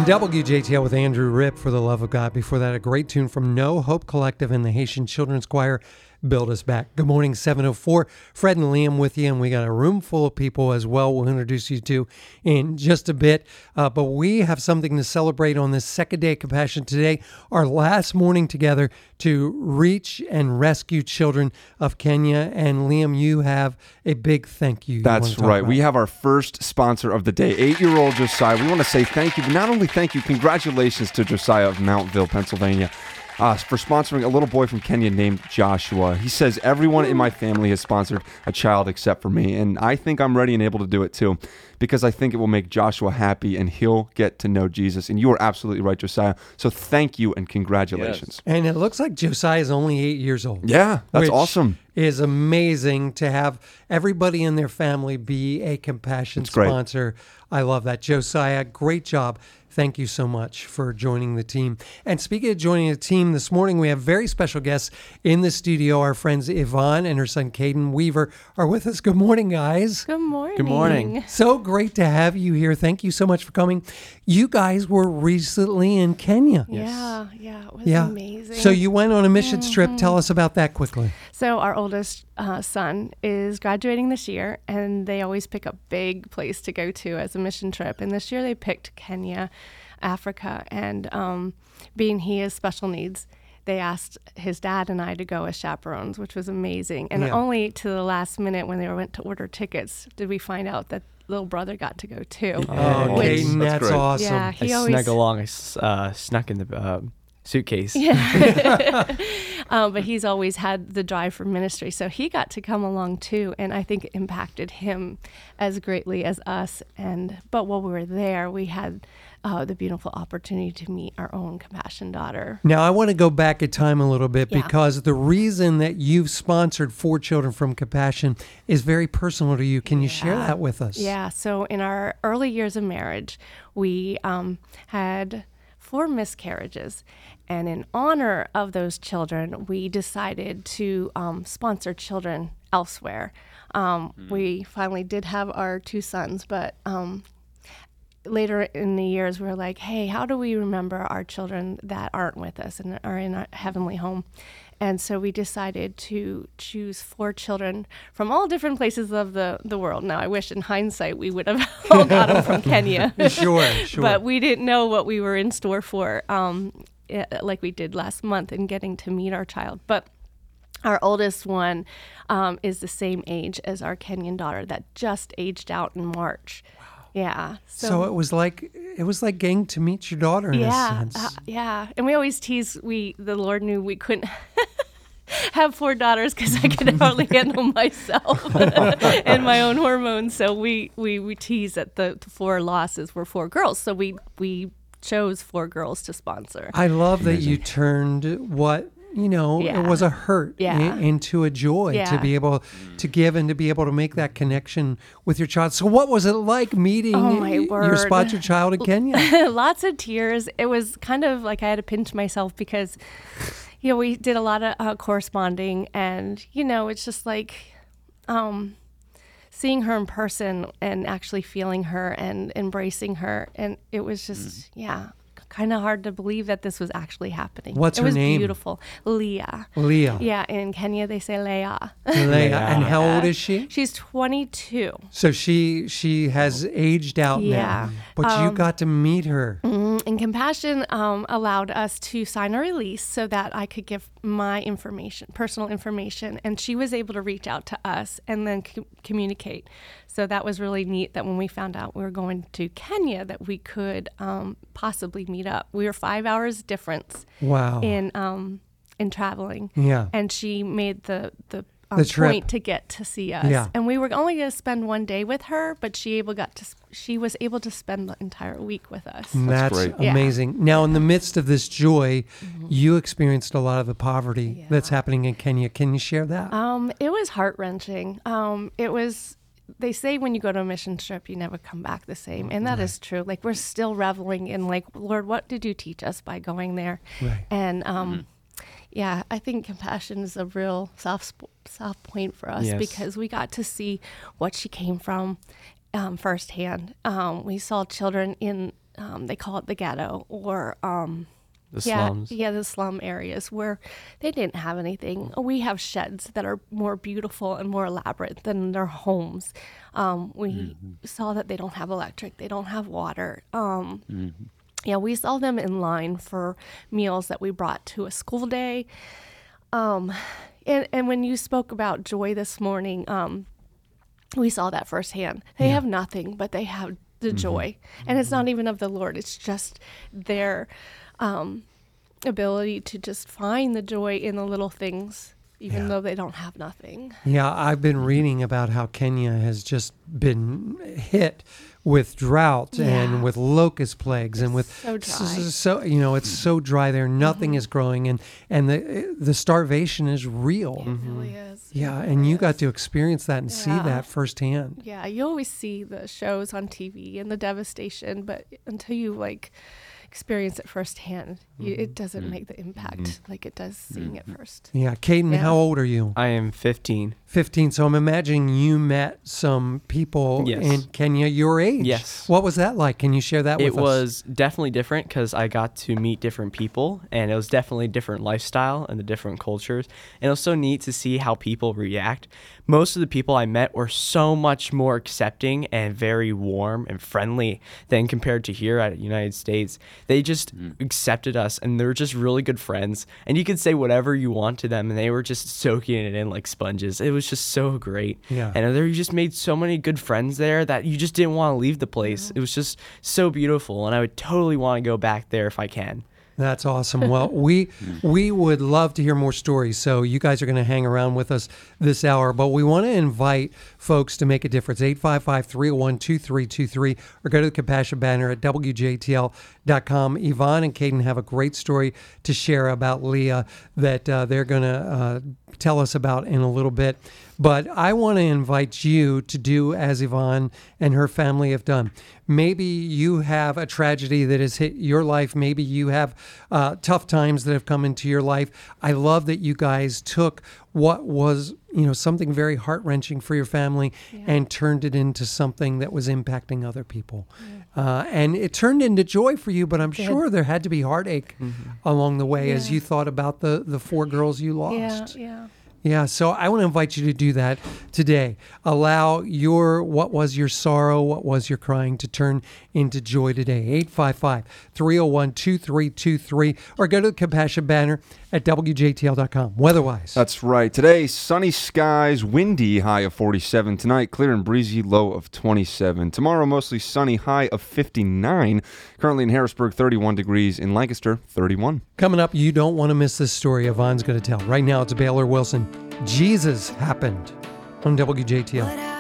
WJTL with Andrew Ripp, For the Love of God. Before that, a great tune from No Hope Collective and the Haitian Children's Choir, Build Us Back. Good morning, 7:04. Fred and Liam with you, and we got a room full of people as well we'll introduce you to in just a bit. But we have something to celebrate on this second day of Compassion today, our last morning together to reach and rescue children of Kenya. And Liam, you have a big thank you. That's right. We have our first sponsor of the day, 8-year-old Josiah. We want to say thank you, but not only thank you, congratulations to Josiah of Mountville, Pennsylvania, for sponsoring a little boy from Kenya named Joshua. He says, everyone in my family has sponsored a child except for me, and I think I'm ready and able to do it too, because I think it will make Joshua happy and he'll get to know Jesus. And you are absolutely right, Josiah. So thank you and congratulations. Yes. And it looks like Josiah is only 8 years old. Yeah, that's awesome. Is amazing to have everybody in their family be a Compassion sponsor. I love that. Josiah, great job. Thank you so much for joining the team. And speaking of joining the team, this morning we have very special guests in the studio. Our friends Yvonne and her son Caden Weaver are with us. Good morning, guys. Good morning. Good morning. So great to have you here. Thank you so much for coming. You guys were recently in Kenya. Yeah, it was amazing. So you went on a missions trip. Tell us about that quickly. So our oldest son is graduating this year, and they always pick a big place to go to as a mission trip. And this year they picked Kenya, Africa, and being he has special needs, they asked his dad and I to go as chaperones, which was amazing. And only to the last minute when they went to order tickets did we find out that little brother got to go too. Oh, Caden, that's awesome. Yeah, I snuck along. I snuck in the suitcase. Yeah. But he's always had the drive for ministry, so he got to come along too, and I think it impacted him as greatly as us. But while we were there, we had the beautiful opportunity to meet our own Compassion daughter. Now, I want to go back in time a little bit because the reason that you've sponsored 4 children from Compassion is very personal to you. Can you share that with us? Yeah. So in our early years of marriage, we had 4 miscarriages. And in honor of those children, we decided to sponsor children elsewhere. We finally did have our 2 sons, but later in the years, we were like, hey, how do we remember our children that aren't with us and are in our heavenly home? And so we decided to choose 4 children from all different places of the world. Now, I wish in hindsight we would have all got them from Kenya. Sure. But we didn't know what we were in store for, like we did last month in getting to meet our child. But our oldest one is the same age as our Kenyan daughter that just aged out in March. Wow. Yeah. So it was like getting to meet your daughter in a sense. Yeah. And we always tease, the Lord knew we couldn't have 4 daughters because I could hardly handle myself and my own hormones. So we tease that the 4 losses were 4 girls. So we chose 4 girls to sponsor. I love that you turned what it was a hurt into a joy to be able to give and to be able to make that connection with your child. So what was it like meeting your sponsored child in Kenya? Lots of tears. It was kind of like I had to pinch myself because, we did a lot of corresponding, and, it's just like seeing her in person and actually feeling her and embracing her. And it was just, kind of hard to believe that this was actually happening. What's her name? It was beautiful. Leah. Yeah, in Kenya they say Leah. Leah. And how old is she? She's 22. So she has aged out now. But you got to meet her. And Compassion allowed us to sign a release so that I could give my information, personal information, and she was able to reach out to us and then communicate. So that was really neat that when we found out we were going to Kenya that we could possibly meet up. We were 5 hours difference. Wow. In traveling. Yeah. And she made the trip point to get to see us. Yeah. And we were only going to spend 1 day with her, but she was able to spend the entire week with us. That's great. Amazing. Now, in the midst of this joy, you experienced a lot of the poverty that's happening in Kenya. Can you share that? It was heart-wrenching. They say when you go to a mission trip, you never come back the same. And that is true. Like, we're still reveling in, like, Lord, what did you teach us by going there? Right. And, I think Compassion is a real soft point for us because we got to see what she came from firsthand. We saw children in they call it the ghetto, or The slums. Yeah, the slum areas where they didn't have anything. We have sheds that are more beautiful and more elaborate than their homes. We saw that they don't have electric, they don't have water. Yeah, we saw them in line for meals that we brought to a school day. And when you spoke about joy this morning, we saw that firsthand. They have nothing, but they have the joy. And it's not even of the Lord. It's just their ability to just find the joy in the little things, even though they don't have nothing. Yeah, I've been reading about how Kenya has just been hit with drought and with locust plagues and with so dry. So it's so dry there. Nothing is growing, and the starvation is real. It really is. Yeah, and you got to experience that and see Yeah. that firsthand. Yeah, you always see the shows on TV and the devastation, but until you experience it firsthand, it doesn't make the impact like it does seeing it first. Yeah, Caden, Yeah. how old are you? I am 15. 15. So I'm imagining you met some people Yes. in Kenya your age. Yes. What was that like? Can you share that with us? It was definitely different because I got to meet different people, and it was definitely different lifestyle and the different cultures. And it was so neat to see how people react. Most of the people I met were so much more accepting and very warm and friendly than compared to here at United States. They just accepted us, and they were just really good friends. And you could say whatever you want to them, and they were just soaking it in like sponges. It was just so great. Yeah. And you just made so many good friends there that you just didn't want to leave the place. It was just so beautiful, and I would totally want to go back there if I can. That's awesome. Well, we would love to hear more stories. So you guys are going to hang around with us this hour, but we want to invite folks to make a difference. 855-301-2323 or go to the Compassion banner at WJTL.com. Yvonne and Caden have a great story to share about Leah that they're going to tell us about in a little bit. But I want to invite you to do as Yvonne and her family have done. Maybe you have a tragedy that has hit your life. Maybe you have tough times that have come into your life. I love that you guys took what was, something very heart-wrenching for your family and turned it into something that was impacting other people. And it turned into joy for you, but I'm sure there had to be heartache along the way as you thought about the 4 girls you lost. Yeah, so I want to invite you to do that today. Allow what was your sorrow, what was your crying to turn into joy today. 855-301-2323 or go to the Compassion banner at WJTL.com. Weather-wise. That's right. Today, sunny skies, windy, high of 47. Tonight, clear and breezy, low of 27. Tomorrow, mostly sunny, high of 59. Currently in Harrisburg, 31 degrees. In Lancaster, 31. Coming up, you don't want to miss this story Yvonne's going to tell. Right now, it's Baylor Wilson. Jesus happened on WJTL.